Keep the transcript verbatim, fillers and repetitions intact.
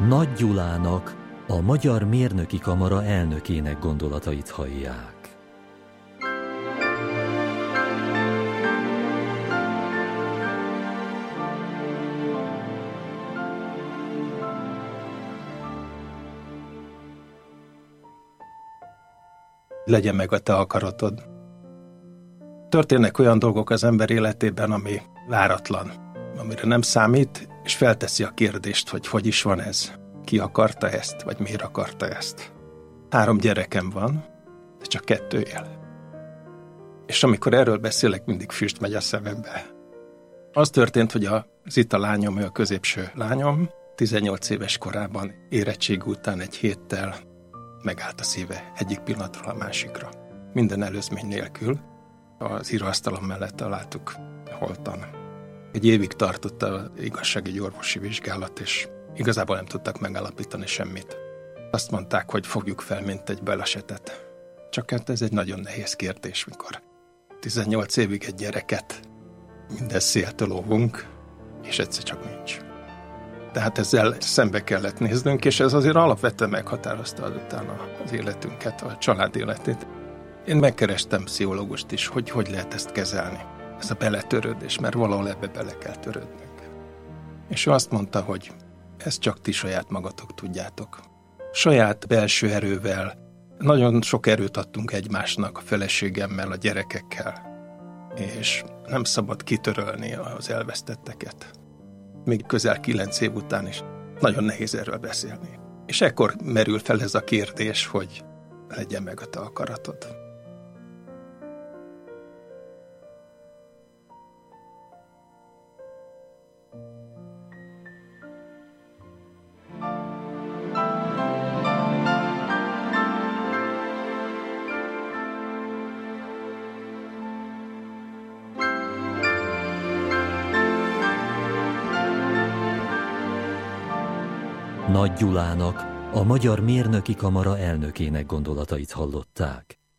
Nagy Gyulának, a Magyar Mérnöki Kamara elnökének gondolatait hallják. Legyen meg a te akaratod. Történnek olyan dolgok az ember életében, ami váratlan, amire nem számít, és felteszi a kérdést, hogy hogy is van ez, ki akarta ezt, vagy miért akarta ezt. Három gyerekem van, de csak kettő él. És amikor erről beszélek, mindig füst megy a szemembe. Az történt, hogy a Zita lányom, ő a középső lányom, tizennyolc éves korában érettség után egy héttel megállt a szíve egyik pillanatról a másikra. Minden előzmény nélkül. Az íróasztalom mellett találtuk holtan. Egy évig tartott az igazságügyi orvosi vizsgálat, és igazából nem tudtak megállapítani semmit. Azt mondták, hogy fogjuk fel, mint egy balesetet. Csak hát ez egy nagyon nehéz kérdés, mikor tizennyolc évig egy gyereket minden széltől óvunk, és egyszer csak nincs. Tehát ezzel szembe kellett néznünk, és ez azért alapvetően meghatározta azután az életünket, a család életét. Én megkerestem pszichológust is, hogy hogy lehet ezt kezelni. Ez a beletörődés, mert valahol ebbe bele kell törődnünk. És ő azt mondta, hogy ezt csak ti saját magatok tudjátok. Saját belső erővel, nagyon sok erőt adtunk egymásnak, a feleségemmel, a gyerekekkel, és nem szabad kitörölni az elvesztetteket. Még közel kilenc év után is nagyon nehéz erről beszélni. És ekkor merül fel ez a kérdés, hogy legyen meg a te akaratod. Nagy Gyulának, a Magyar Mérnöki Kamara elnökének gondolatait hallották.